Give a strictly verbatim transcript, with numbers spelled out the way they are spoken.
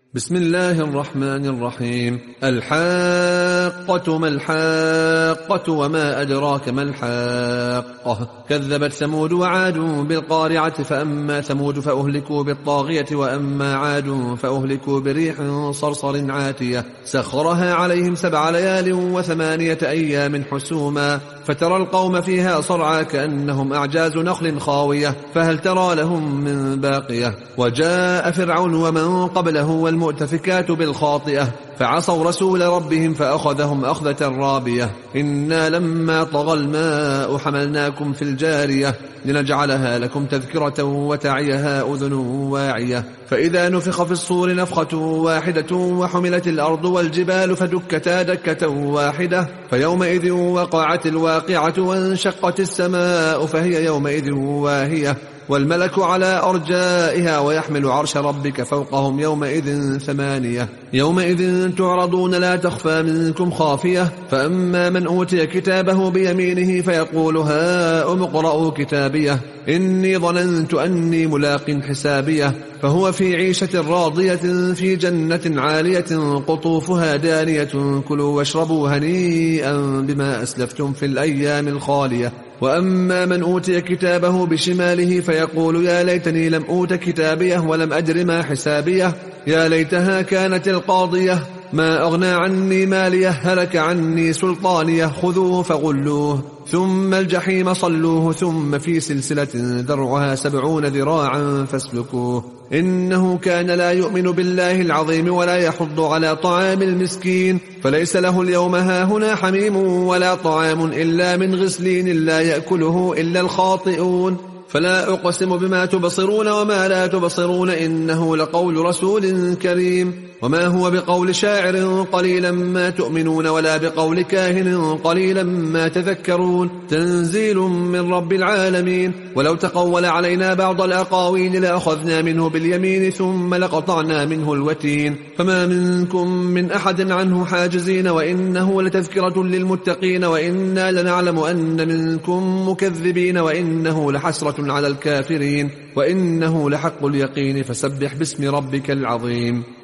بسم الله الرحمن الرحيم. الحاقة ما الحاقة وما أدراك ما الحاقة. كذبت ثمود وعاد بالقارعة فأما ثمود فأهلكوا بالطاغية وأما عاد فأهلكوا بريح صرصر عاتية سخرها عليهم سبع ليال وثمانية أيام حسوما فترى القوم فيها صرعى كأنهم أعجاز نخل خاوية فهل ترى لهم من باقية. وجاء فرعون ومن قبله والمؤتفكات بالخاطئة فعصوا رسول ربهم فأخذهم أخذة رابية. إنا لما طغى الماء حملناكم في الجارية لنجعلها لكم تذكرة وتعيها أذن واعية. فإذا نفخ في الصور نفخة واحدة وحملت الأرض والجبال فدكتا دكة واحدة فيومئذ وقعت الواقعة وانشقت السماء فهي يومئذ واهية والملك على أرجائها ويحمل عرش ربك فوقهم يومئذ ثمانية. يومئذ تعرضون لا تخفى منكم خافية فأما من أوتي كتابه بيمينه فيقول هاؤم اقرءوا كتابيه إني ظننت أني ملاق حسابيه فهو في عيشة راضية في جنة عالية قطوفها دانية كلوا واشربوا هنيئا بما أسلفتم في الأيام الخالية. وأما من أوتي كتابه بشماله فيقول يا ليتني لم أوت كتابيه ولم أدر ما حسابيه يا ليتها كانت القاضية ما أغنى عني ماليه هلك عني سلطانيه خذوه فغلوه ثم الجحيم صلوه ثم في سلسلة ذرعها سبعون ذراعا فاسلكوه إنه كان لا يؤمن بالله العظيم ولا يحض على طعام المسكين فليس له اليوم هاهنا حميم ولا طعام إلا من غسلين لا يأكله إلا الخاطئون. فلا أقسم بما تبصرون وما لا تبصرون إنه لقول رسول كريم وما هو بقول شاعر قليلا ما تؤمنون ولا بقول كاهن قليلا ما تذكرون تنزيل من رب العالمين. ولو تقول علينا بعض الأقاويل لأخذنا منه باليمين ثم لقطعنا منه الوتين فما منكم من أحد عنه حاجزين وإنه لتذكرة للمتقين وإنا لنعلم أن منكم مكذبين وإنه لحسرة على الكافرين وإنه لحق اليقين فسبح باسم ربك العظيم.